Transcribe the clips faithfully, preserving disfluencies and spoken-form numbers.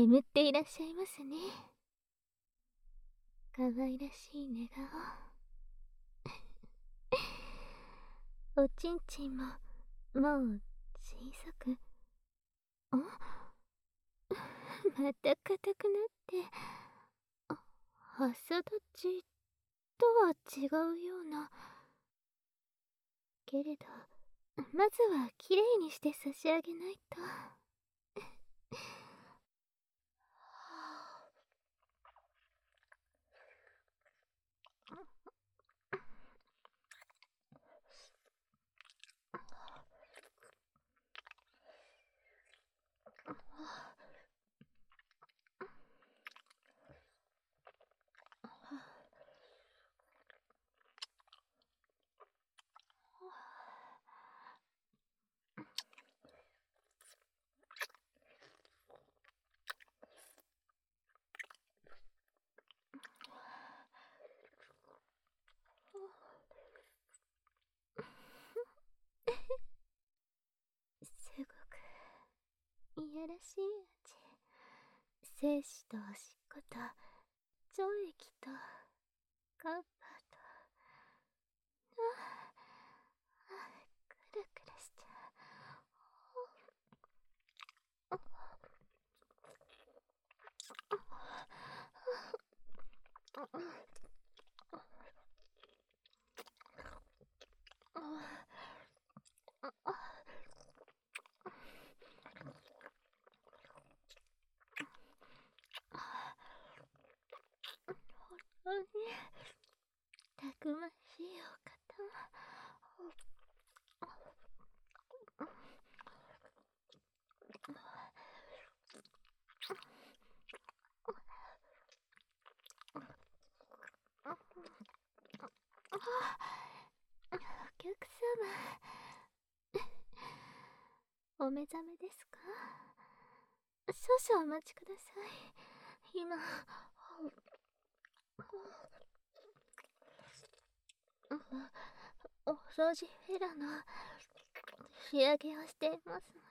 眠っていらっしゃいますね。かわいらしい寝顔。おちんちんももう小さく、んまた硬くなって、朝立ちとは違うような。けれどまずはきれいにして差し上げないと。すごくいやらしい味。精子とおしっこと腸液とカッパーと、ああ、クラクラしちゃう。ほんにたくましいお方。お客様、お目覚めですか？少々お待ちください。今お掃除フェラの仕上げをしていますので。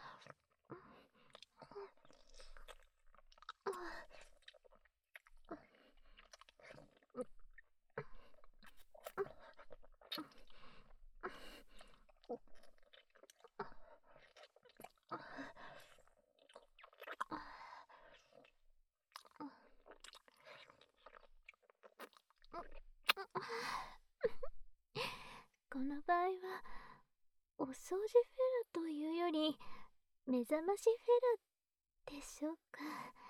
この場合はお掃除フェラというより目覚ましフェラでしょうか。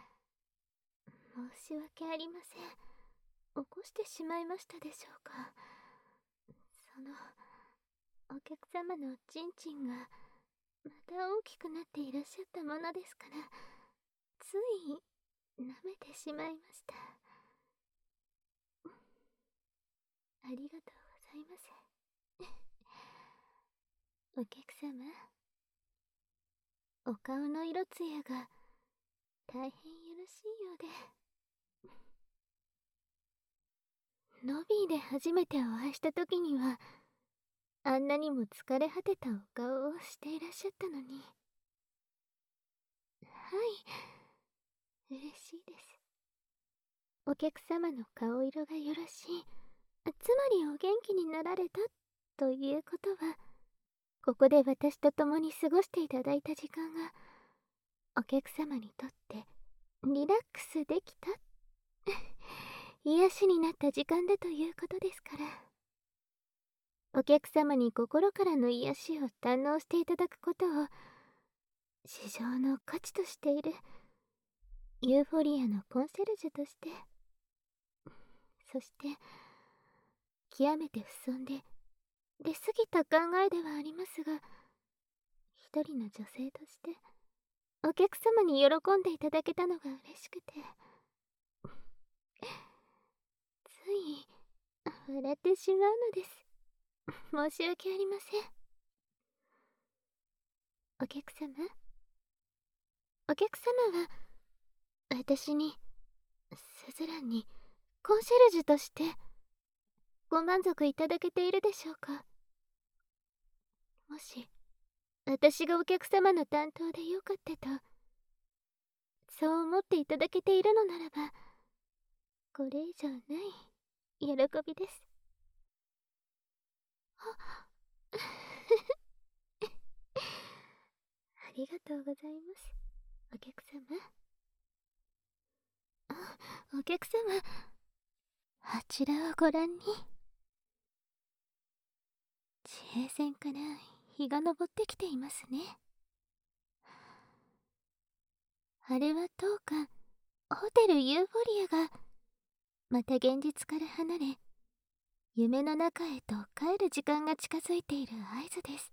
申し訳ありません。起こしてしまいましたでしょうか。そのお客様のおちんちんがまた大きくなっていらっしゃったものですから、つい舐めてしまいました。ありがとうございます。お客様、お顔の色艶が大変よろしいようで。ロビーで初めてお会いした時にはあんなにも疲れ果てたお顔をしていらっしゃったのに。はい、嬉しいです。お客様の顔色がよろしい、つまりお元気になられたということは、ここで私と共に過ごしていただいた時間がお客様にとってリラックスできた癒しになった時間だということですから。お客様に心からの癒しを堪能していただくことを市場の価値としているユーフォリアのコンシェルジュとして、そして極めて不遜で出過ぎた考えではありますが、一人の女性としてお客様に喜んでいただけたのが嬉しくて、つい笑ってしまうのです。申し訳ありません。お客様、お客様は私に、スズランにコンシェルジュとしてご満足いただけているでしょうか。もし私がお客様の担当でよかったとそう思っていただけているのならば、これ以上ない喜びです。あありがとうございます、お客様。あ、お客様、あちらをご覧に。地平線から日が昇ってきていますね。あれは当館ホテルユーフォリアがまた現実から離れ、夢の中へと帰る時間が近づいている合図です。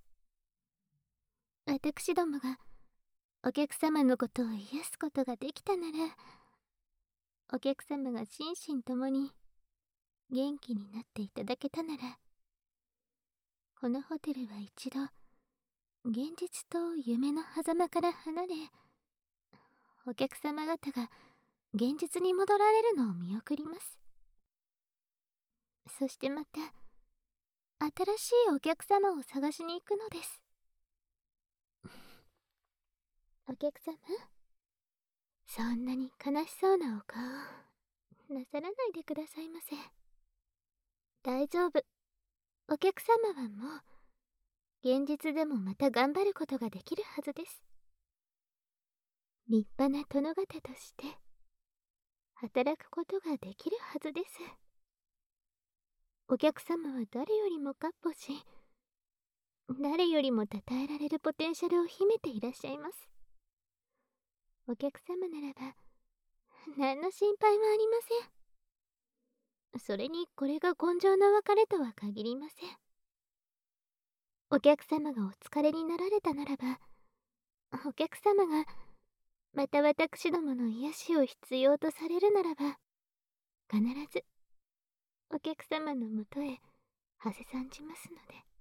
私どもがお客様のことを癒すことができたなら、お客様が心身ともに元気になっていただけたなら、このホテルは一度現実と夢の狭間から離れ、お客様方が現実に戻られるのを見送ります。そしてまた新しいお客様を探しに行くのです。お客様、そんなに悲しそうなお顔なさらないでくださいませ。大丈夫。お客様はもう現実でもまた頑張ることができるはずです。立派な殿方として働くことができるはずです。お客様は誰よりも闊歩し、誰よりも称えられるポテンシャルを秘めていらっしゃいます。お客様ならば何の心配もありません。それにこれが今生の別れとは限りません。お客様がお疲れになられたならば、お客様がまた私どもの癒しを必要とされるならば、必ずお客様のもとへはせ参じますの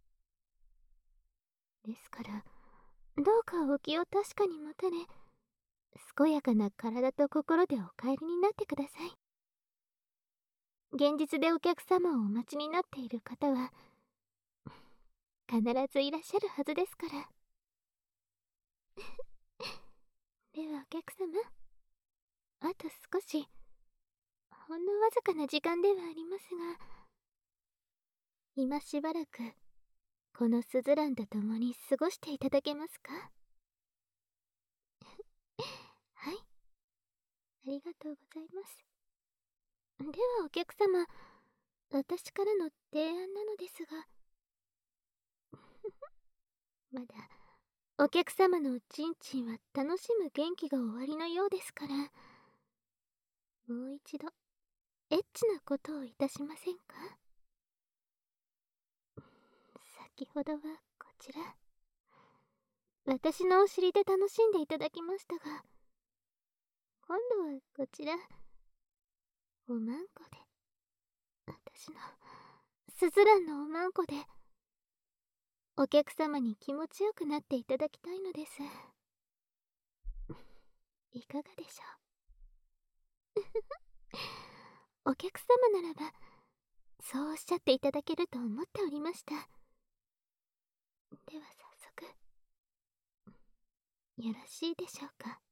で。ですからどうかお気を確かに持たれ、健やかな体と心でお帰りになってください。現実でお客様をお待ちになっている方は必ずいらっしゃるはずですから。ではお客様、あと少し、ほんのわずかな時間ではありますが、今しばらくこのスズランと共に過ごしていただけますか？はい、ありがとうございます。ではお客様、私からの提案なのですがまだお客様のおちんちんは楽しむ元気が終わりのようですから、もう一度エッチなことをいたしませんか？先ほどはこちら、私のお尻で楽しんでいただきましたが、今度はこちら、おまんこで、私のスズランのおまんこでお客様に気持ちよくなっていただきたいのです。いかがでしょう？お客様ならばそうおっしゃっていただけると思っておりました。では早速よろしいでしょうか？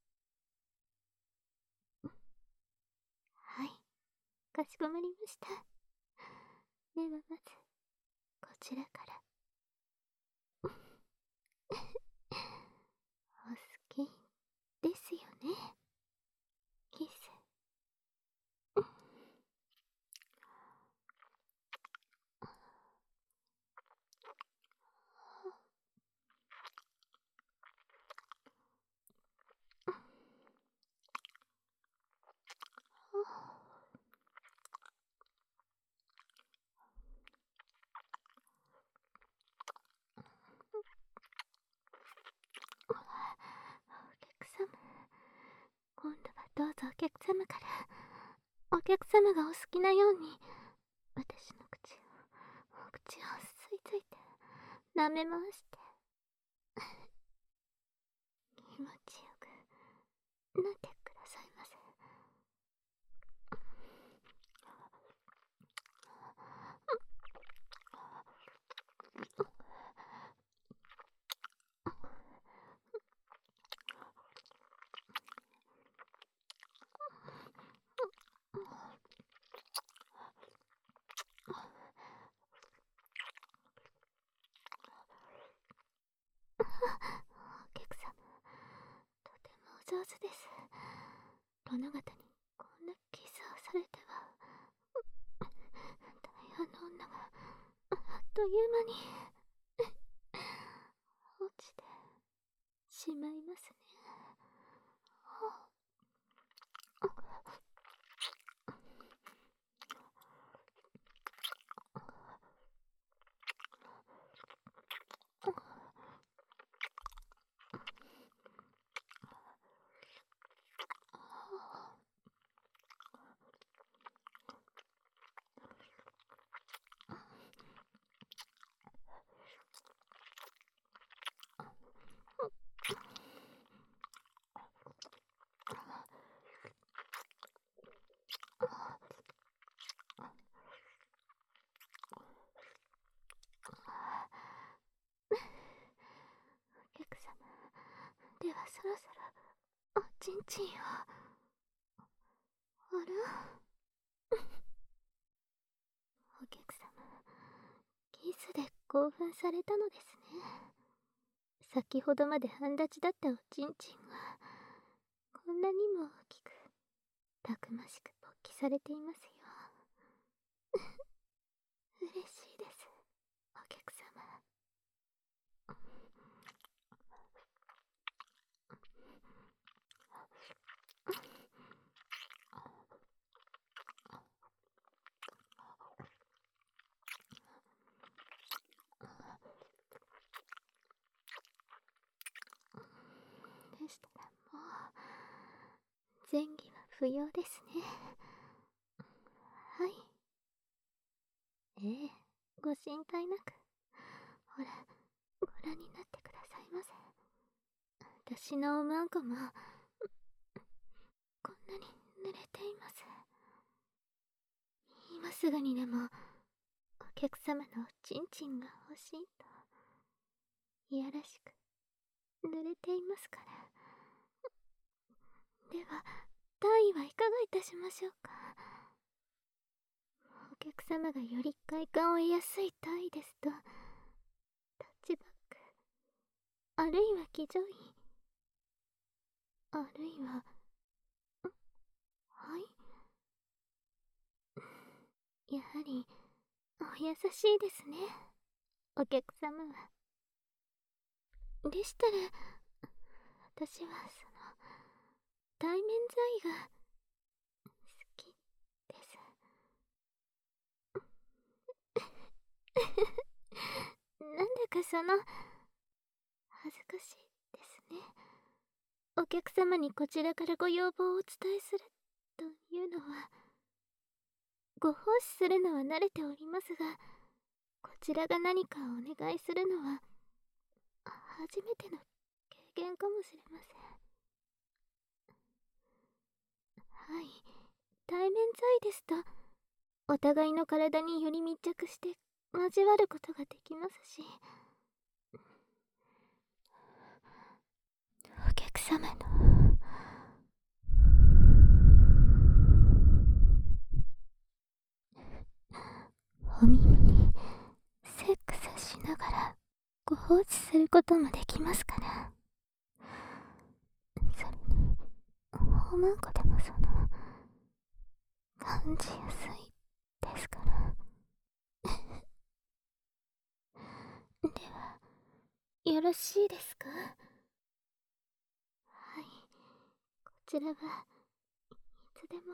はい、かしこまりました。ではまずこちらから。お好きですよね、キス。お客様、今度はどうぞお客様から、お客様がお好きなように私の口をお口を吸い付いて舐め回して気持ちよくなってくださいませ。 お客様、とてもお上手です。殿方にこんなキスをされては、大半の女があっという間に落ちてしまいますね。お客様、ではそろそろおちんちんを。あらお客様、キスで興奮されたのですね。先ほどまで半立ちだったおちんちんがこんなにも大きくたくましく勃起されていますよ。嬉しいです、お客様。でしたらもう前儀は不要ですね。はい。ええ、ご心配なく。ほら、ご覧になってくださいませ。私のおまんこもこんなに濡れています。今すぐにでもお客様のおちんちんが欲しいといやらしく濡れていますから。では単位はいかがいたしましょうか。お客様がより快感を得やすい単位ですと、タッチバック、あるいは騎乗位、あるいは、はい、やはりお優しいですね、お客様は。でしたら私はその対面剤が好きです。なんだかその恥ずかしいですね。お客様にこちらからご要望をお伝えするというのは、ご奉仕するのは慣れておりますが、こちらが何かをお願いするのは初めての経験かもしれません。はい、対面剤ですとお互いの体により密着して交わることができますし、お客様のお耳にセックスしながらご放置することもできますから。それにおまんこでもその感じやすいですから。ではよろしいですか。はい、こちらはいつでも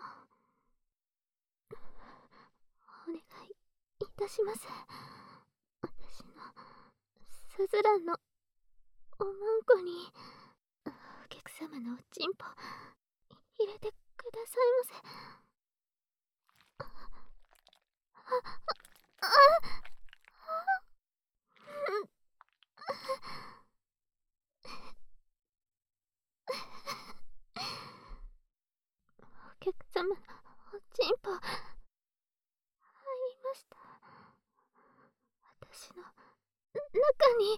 お願いいたします。私のスズランのおまんこにお客様のおちんぽ入れてくださいませ。ああお客様のおちんぽ入りました。私の中に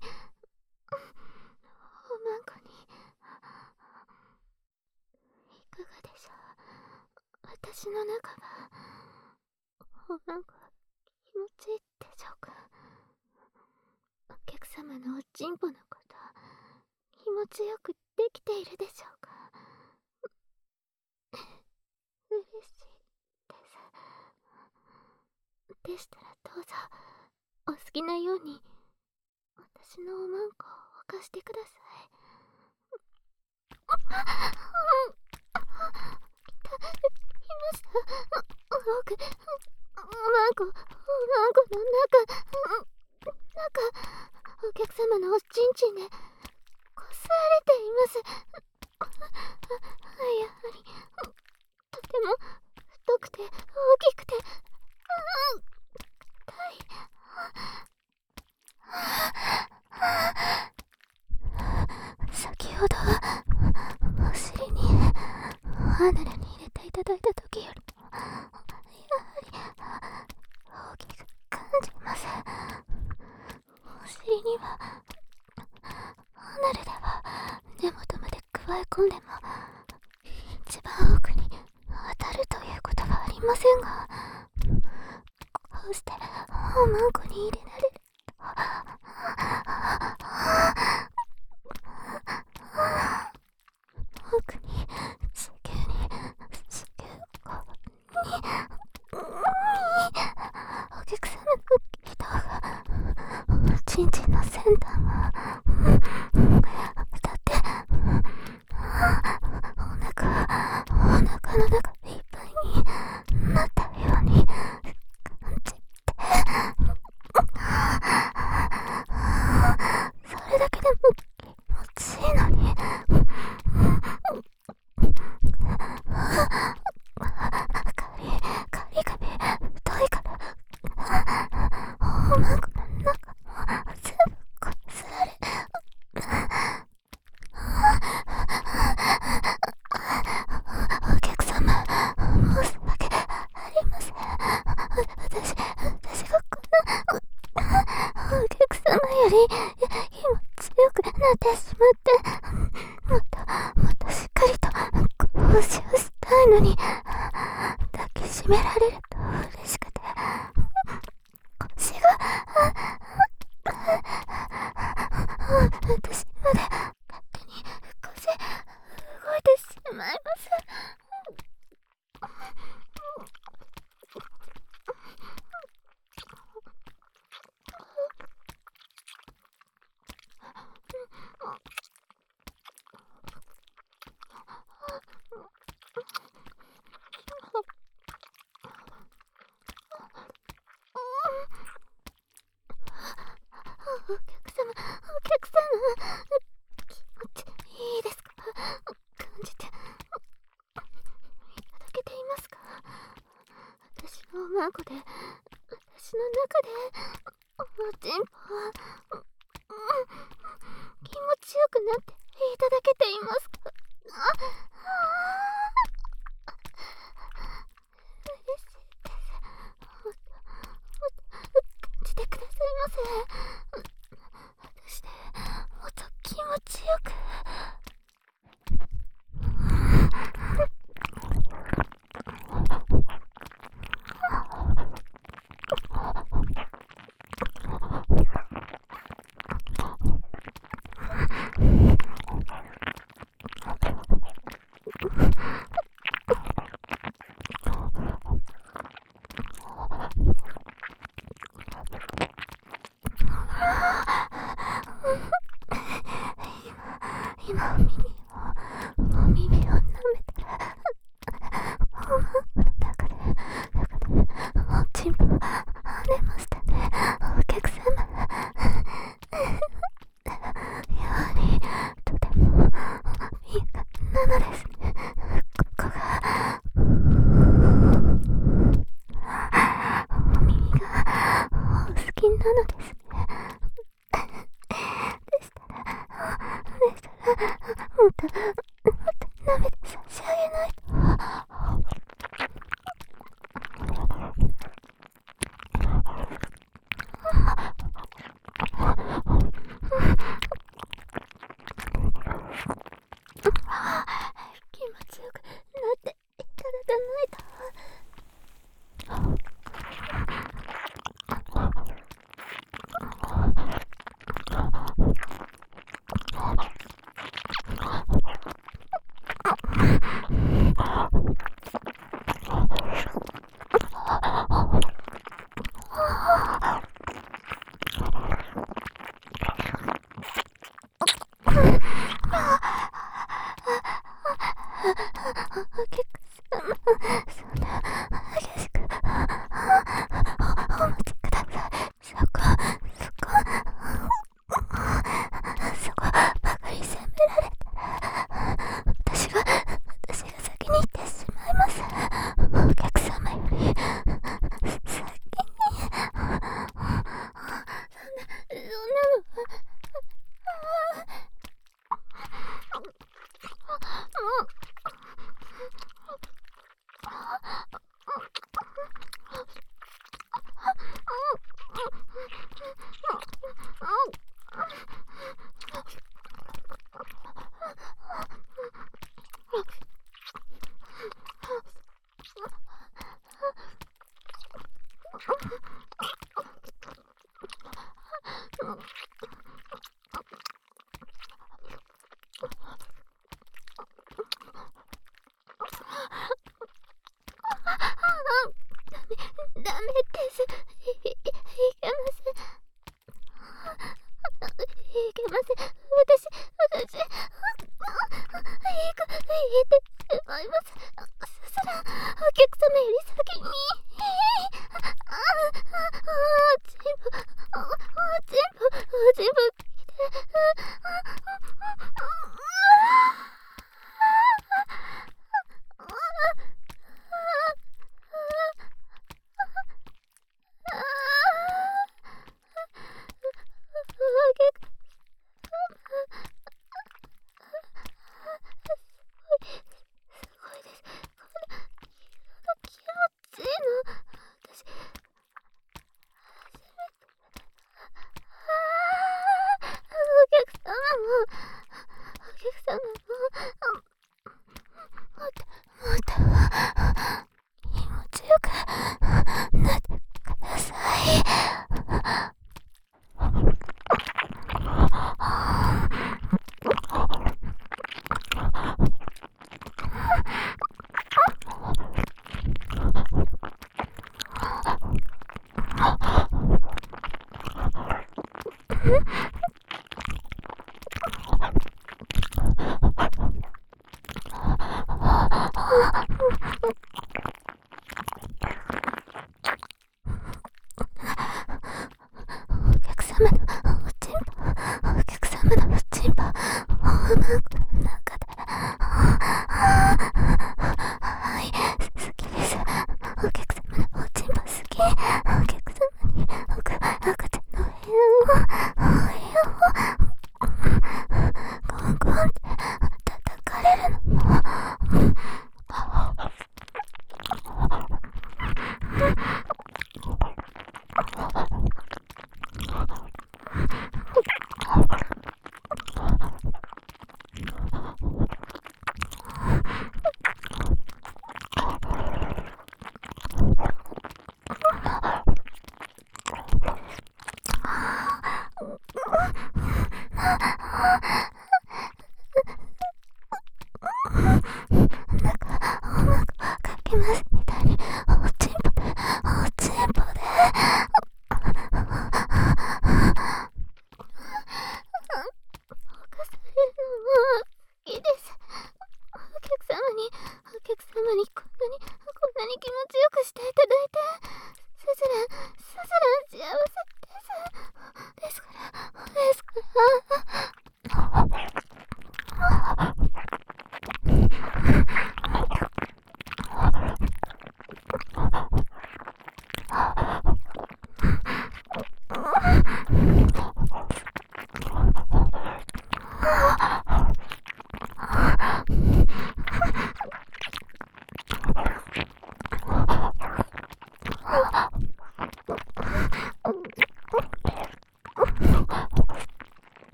おまんこにいかがでしょう。私の中がおまんこ気持ちいいでしょうか。お客様のおちんぽのこと持ちよくできているでしょうか。嬉しいです。でしたらどうぞお好きなように私のおまんこを犯してください。いました。僕、おまんこ、おまんこの中、中、お客様のおちんちんでこすられています。やはり、とても太くて大きくて、硬い。先ほどはお尻にアナルに入れていただいた時よりもやはり大きく感じます。お尻にはアナルでは根元まで加え込んでも一番奥に当たるということはありませんが、こうしておまんこに入れられると奥に子宮に子宮口にお客様の気道がおちんちんの先端が当たってお腹お腹の中いっぱいになったように感じて、それだけでも気持ちいいのにカリカリカリ太いからおまんこの中も全部こすられ、お客様申し訳ありません。私私がこんなお客様より気持ちよくなってしまって、もっともっとしっかりと交渉したいのに、抱きしめられると嬉しくて腰が私まで勝手に腰動いてしまいます。お客様、お客様、気持ちいいですか？感じていただけていますか？私のおまんこで、私の中でおちんぽは気持ちよくなっていただけていますか？ああ嬉しいです。もっともっと感じてくださいませ。私でもっと気持ちよく今お耳をお耳を舐めたらおまんこの中で中でおちんぽ跳ねましたね、お客様。やはりとても敏感なのですね、ここが。お耳がお好きなのですね。でしたらでしたらもっともっと舐めて差し上げないと。気持ちよくなっていただかないと。 ダメです。い、い、いけません。いけません。私、私、いく、言ってしまいます。さすら、お客様より先に。ああ、全部、全部、全部聞いて。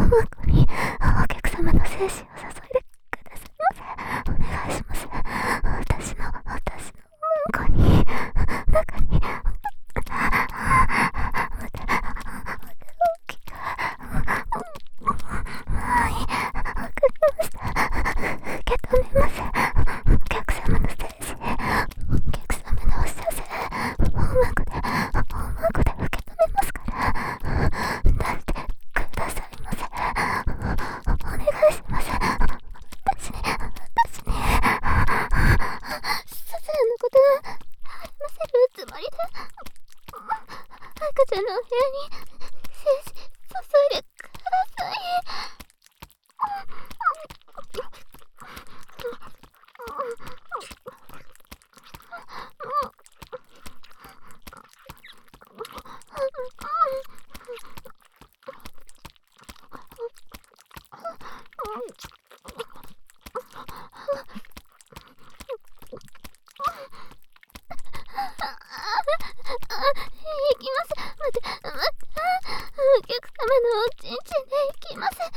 こにお客様の精子を注いでくださいませ。お願いします。私の私のうんこに中にまたまた大きくはい、わかりました。受け止めます。お客様の精子、お客様のお射精、音楽で音楽で受け止めますから出してくださいませ。お願いします。私に私にさすらのことを励ませるつもりで赤ちゃんのお部屋に精子注いでください。行きます。待って、待って、お客様のおちんちんで行きます。はい、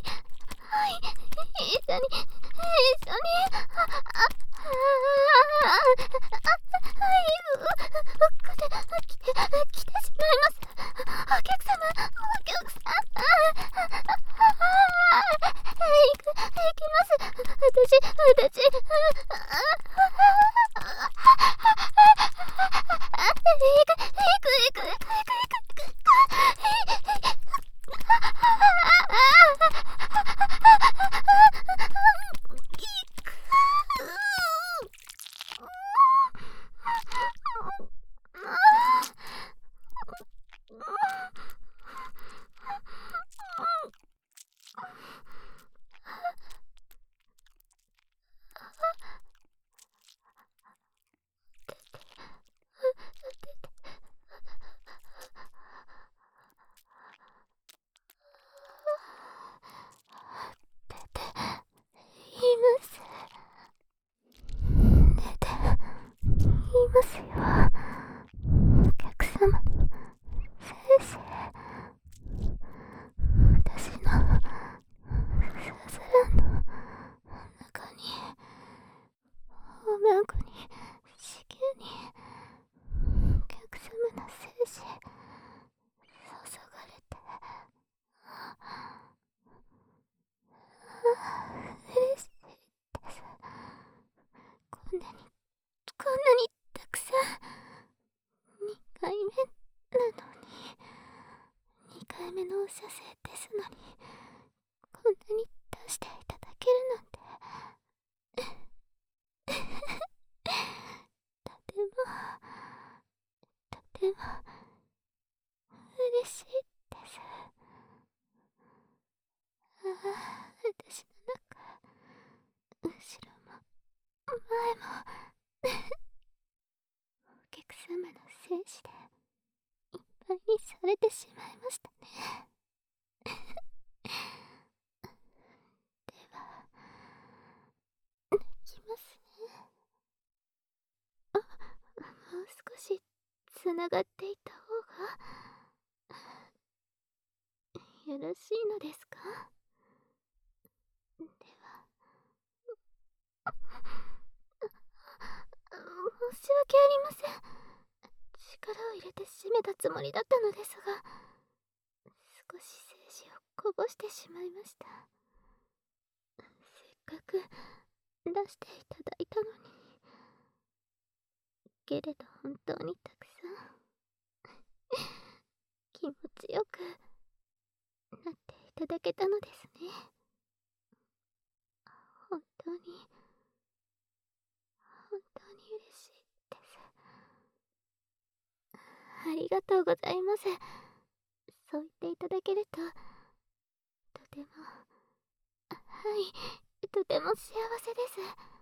はい、一緒に、一緒に、あ、あ、あ、あ、はい、う、う、こで、来て、来てしまいます。お客様、お客様、あ、あ、あ、行く、行きます。私、私、あ、あ、あ、行く、行く、行く、行く、行く、行く、います。出ていますよ。お客様の精子、私のさすらんの中に、おまんこに、子宮に、お客様の精子注がれて、嬉しいです。こんなにこんなにたくさんにかいめなのににかいめのお射精ですのにこんなに出していただけるなんてとてもとても嬉しいです。ああ、私の中後ろも前もお客様の精子でいっぱいにされてしまいましたね。では泣きますね。あ、もう少しつながっていた方がよろしいのですか？では申し訳ありません。力を入れて締めたつもりだったのですが少し精子をこぼしてしまいました。せっかく出していただいたのに。けれど本当にたくさん気持ちよくなっていただけたのですね。本当に本当に嬉しいです。ありがとうございます。そう言っていただけるととてもはいとても幸せです。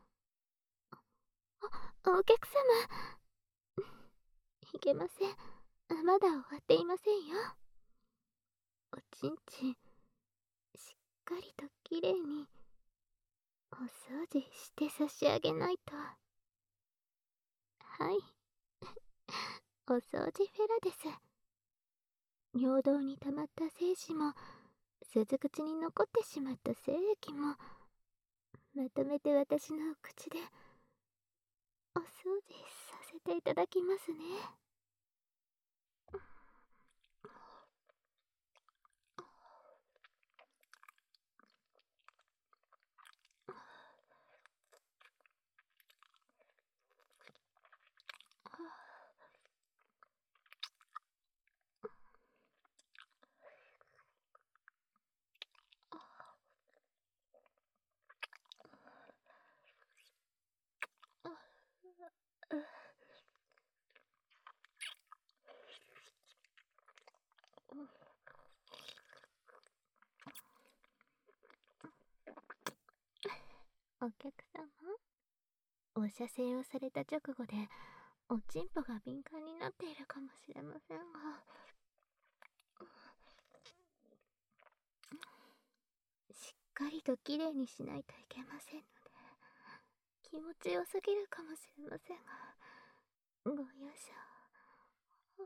お、お客様いけません。まだ終わっていませんよ。おちんちんしっかりときれいにお掃除して差し上げないと。はいお掃除フェラです。尿道に溜まった精子も鈴口に残ってしまった精液もまとめて私の口でお掃除させていただきますね。お客様、お射精をされた直後でおちんぽが敏感になっているかもしれませんが、しっかりときれいにしないといけませんので、気持ちよすぎるかもしれませんが、ご容赦を。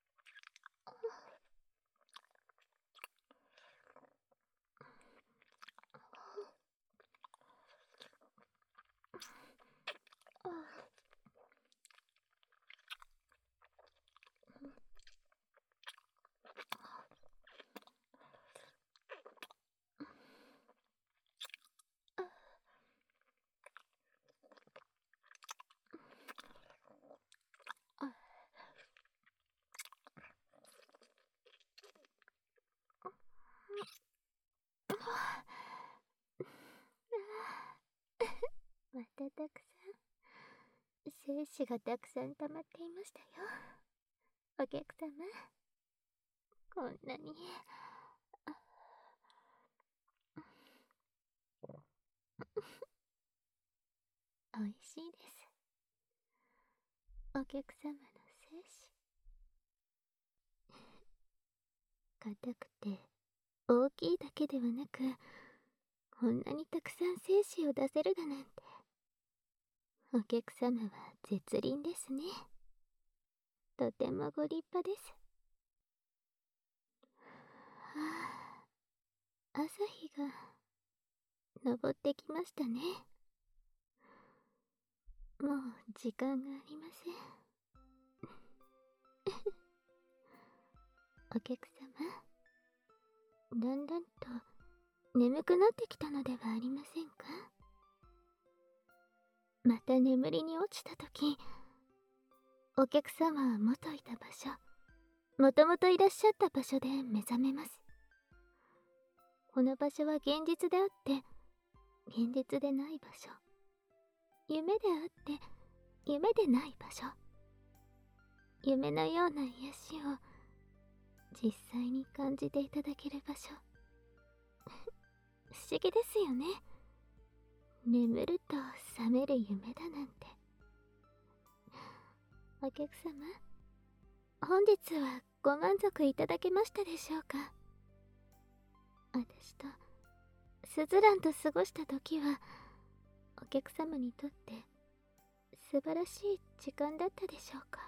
またたくさん精子がたくさん溜まっていましたよ、お客様。こんなにおいしいです、お客様の精子。硬くて大きいだけではなく、こんなにたくさん精子を出せるだなんて、お客様は絶倫ですね。とてもご立派です。はあ、朝日が昇ってきましたね。もう時間がありません。お客様、だんだんと眠くなってきたのではありませんか？また眠りに落ちたとき、お客様は元いた場所、もともといらっしゃった場所で目覚めます。この場所は現実であって現実でない場所、夢であって夢でない場所、夢のような癒しを実際に感じていただける場所。不思議ですよね。眠ると覚める夢だなんて。お客様、本日はご満足いただけましたでしょうか？私とスズランと過ごした時はお客様にとって素晴らしい時間だったでしょうか？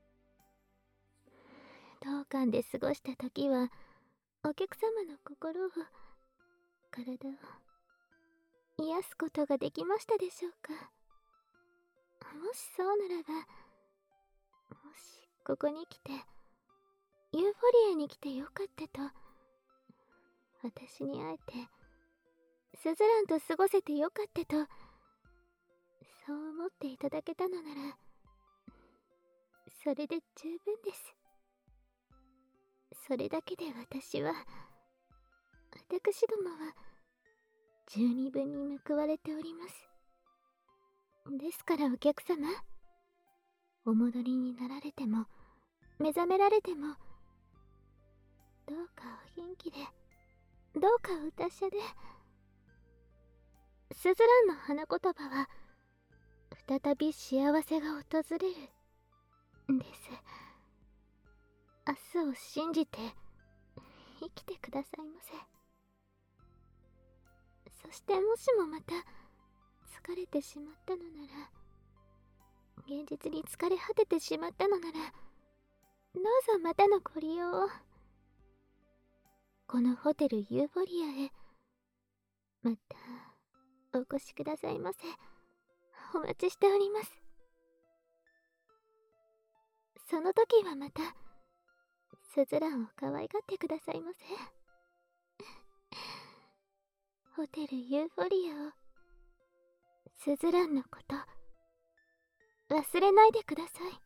当館で過ごした時はお客様の心を、体を癒すことができましたでしょうか？もしそうならば、もしここに来てユーフォリアに来てよかったと、私に会えてスズランと過ごせてよかったと、そう思っていただけたのならそれで十分です。それだけで私は私どもは十二分に報われております。ですからお客様、お戻りになられても目覚められても、どうかお元気で、どうかお達者で。スズランの花言葉は再び幸せが訪れるです。明日を信じて生きてくださいませ。そしてもしもまた疲れてしまったのなら、現実に疲れ果ててしまったのなら、どうぞまたのご利用を。 このホテルユーフォリアへまたお越しくださいませ。お待ちしております。その時はまたスズランを可愛がってくださいませ。ホテルユーフォリアを、スズランのこと忘れないでください。